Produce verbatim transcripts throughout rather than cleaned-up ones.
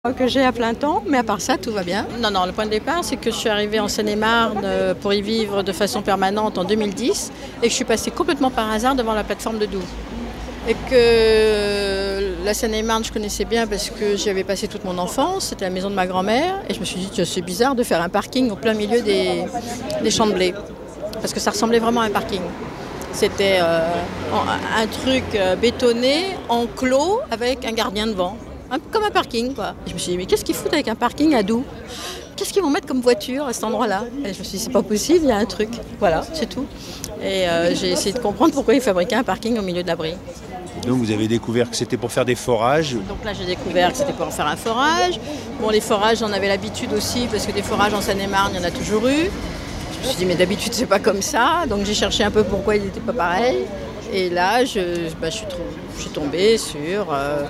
Que j'ai à plein temps, mais à part ça, tout va bien. Non, non, le point de départ, c'est que je suis arrivée en Seine-et-Marne pour y vivre de façon permanente en deux mille dix et que je suis passée complètement par hasard devant la plateforme de Douvres. Et que la Seine-et-Marne, je connaissais bien parce que j'y avais passé toute mon enfance, c'était la maison de ma grand-mère, et je me suis dit, c'est bizarre de faire un parking au plein milieu des, des champs de blé, parce que ça ressemblait vraiment à un parking. C'était euh, un truc bétonné, enclos, avec un gardien devant. Comme un parking, quoi. Et je me suis dit, mais qu'est-ce qu'ils foutent avec un parking à Douvres? Qu'est-ce qu'ils vont mettre comme voiture à cet endroit-là? Et je me suis dit, c'est pas possible, il y a un truc. Voilà, c'est tout. Et euh, j'ai essayé de comprendre pourquoi ils fabriquaient un parking au milieu de l'abri. Donc vous avez découvert que c'était pour faire des forages? Donc là, j'ai découvert que c'était pour faire un forage. Bon, les forages, j'en avais l'habitude aussi, parce que des forages en Seine-et-Marne, il y en a toujours eu. Je me suis dit, mais d'habitude, c'est pas comme ça. Donc j'ai cherché un peu pourquoi ils n'étaient pas pareils. Et là, je, bah, je, suis, je suis tombée sur... Euh,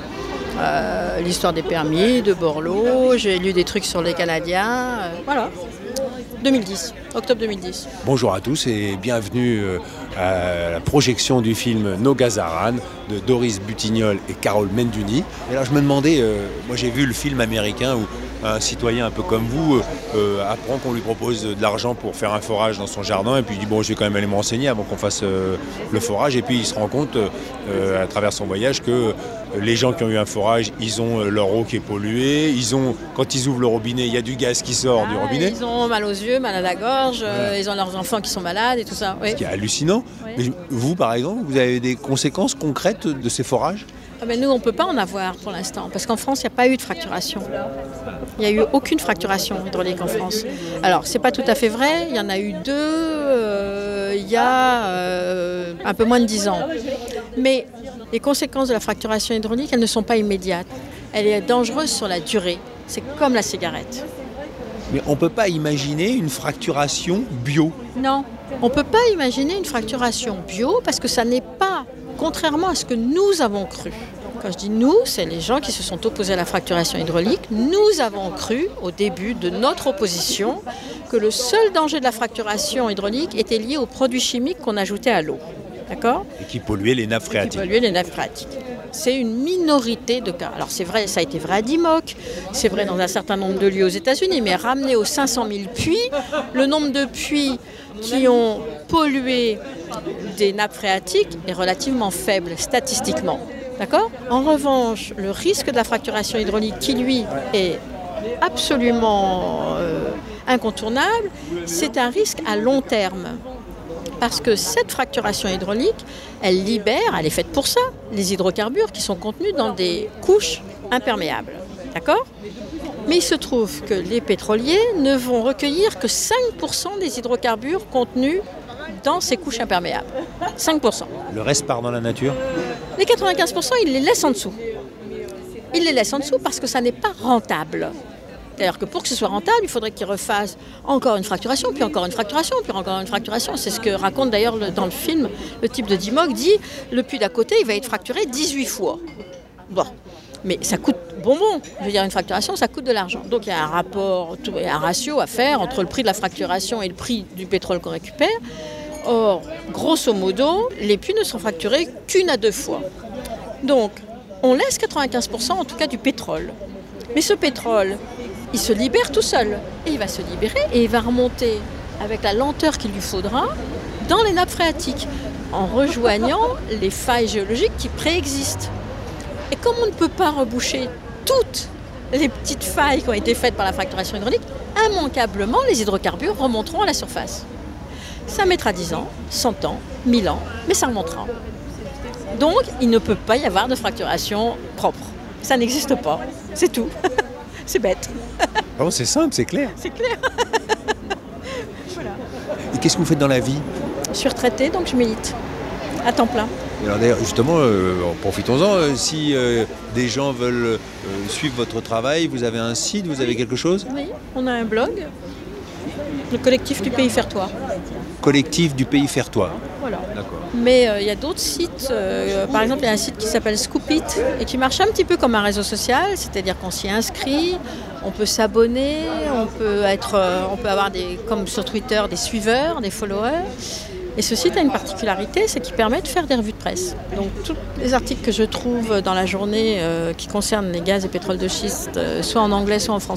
Euh, l'histoire des permis, de Borloo, j'ai lu des trucs sur les Canadiens, euh, voilà. deux mille dix, octobre deux mille dix. Bonjour à tous et bienvenue à la projection du film No Gazaran de Doris Butignol et Carole Menduni. Et alors je me demandais, euh, moi j'ai vu le film américain où un citoyen un peu comme vous euh, apprend qu'on lui propose de l'argent pour faire un forage dans son jardin et puis il dit bon je vais quand même aller me renseigner avant qu'on fasse euh, le forage et puis il se rend compte euh, à travers son voyage que les gens qui ont eu un forage, ils ont leur eau qui est polluée, ils ont, quand ils ouvrent le robinet, il y a du gaz qui sort ah, du robinet. Ils ont mal aux yeux, mal à la gorge, voilà. euh, ils ont leurs enfants qui sont malades et tout ça. Oui. Ce qui est hallucinant. Oui. Mais vous par exemple, vous avez des conséquences concrètes de ces forages? Ah ben nous, on ne peut pas en avoir pour l'instant, parce qu'en France, il n'y a pas eu de fracturation. Il n'y a eu aucune fracturation hydraulique en France. Alors, ce n'est pas tout à fait vrai, il y en a eu deux euh, il y a euh, un peu moins de dix ans. Mais les conséquences de la fracturation hydraulique, elles ne sont pas immédiates. Elle est dangereuse sur la durée. C'est comme la cigarette. Mais on ne peut pas imaginer une fracturation bio? Non, on ne peut pas imaginer une fracturation bio parce que ça n'est pas... Contrairement à ce que nous avons cru. Quand je dis nous, c'est les gens qui se sont opposés à la fracturation hydraulique. Nous avons cru, au début de notre opposition, que le seul danger de la fracturation hydraulique était lié aux produits chimiques qu'on ajoutait à l'eau. D'accord ? Et qui polluaient les nappes phréatiques. Et qui polluaient les nappes phréatiques. C'est une minorité de cas. Alors c'est vrai, ça a été vrai à Dimock, c'est vrai dans un certain nombre de lieux aux États-Unis, mais ramené aux cinq cent mille puits, le nombre de puits qui ont pollué des nappes phréatiques est relativement faible statistiquement. D'accord ? En revanche, le risque de la fracturation hydraulique qui, lui, est absolument euh, incontournable, c'est un risque à long terme. Parce que cette fracturation hydraulique, elle libère, elle est faite pour ça, les hydrocarbures qui sont contenus dans des couches imperméables. D'accord ? Mais il se trouve que les pétroliers ne vont recueillir que cinq pour cent des hydrocarbures contenus dans ces couches imperméables. cinq pour cent. Le reste part dans la nature? Les quatre-vingt-quinze pour cent, ils les laissent en dessous. Ils les laissent en dessous parce que ça n'est pas rentable. C'est-à-dire que pour que ce soit rentable, il faudrait qu'ils refassent encore une fracturation, puis encore une fracturation, puis encore une fracturation. C'est ce que raconte d'ailleurs le, dans le film, le type de Dimock dit, le puits d'à côté, il va être fracturé dix-huit fois. Bon, mais ça coûte bonbon. Je veux dire, une fracturation, ça coûte de l'argent. Donc il y a un rapport, un ratio à faire entre le prix de la fracturation et le prix du pétrole qu'on récupère. Or, grosso modo, les puits ne sont fracturés qu'une à deux fois. Donc, on laisse quatre-vingt-quinze pour cent en tout cas du pétrole. Mais ce pétrole, il se libère tout seul. Et il va se libérer et il va remonter avec la lenteur qu'il lui faudra dans les nappes phréatiques, en rejoignant les failles géologiques qui préexistent. Et comme on ne peut pas reboucher toutes les petites failles qui ont été faites par la fracturation hydraulique, immanquablement, les hydrocarbures remonteront à la surface. Ça mettra dix ans, cent ans, mille ans, mais ça remontera. Donc, il ne peut pas y avoir de fracturation propre. Ça n'existe pas. C'est tout. C'est bête. Oh, c'est simple, c'est clair. C'est clair. Voilà. Et qu'est-ce que vous faites dans la vie? Je suis retraitée, donc je milite à temps plein. Et alors d'ailleurs, justement, euh, profitons-en. Euh, si euh, des gens veulent euh, suivre votre travail, vous avez un site, vous avez quelque chose? Oui, on a un blog, le collectif du Pays Fertois. Collectif du Pays Fertois. Voilà. D'accord. Mais il euh, y a d'autres sites. Euh, par exemple, il y a un site qui s'appelle Scoopit et qui marche un petit peu comme un réseau social, c'est-à-dire qu'on s'y inscrit, on peut s'abonner, on peut être, euh, on peut avoir des, comme sur Twitter, des suiveurs, des followers. Et ce site a une particularité, c'est qu'il permet de faire des revues de presse. Donc tous les articles que je trouve dans la journée euh, qui concernent les gaz et pétrole de schiste, euh, soit en anglais, soit en français,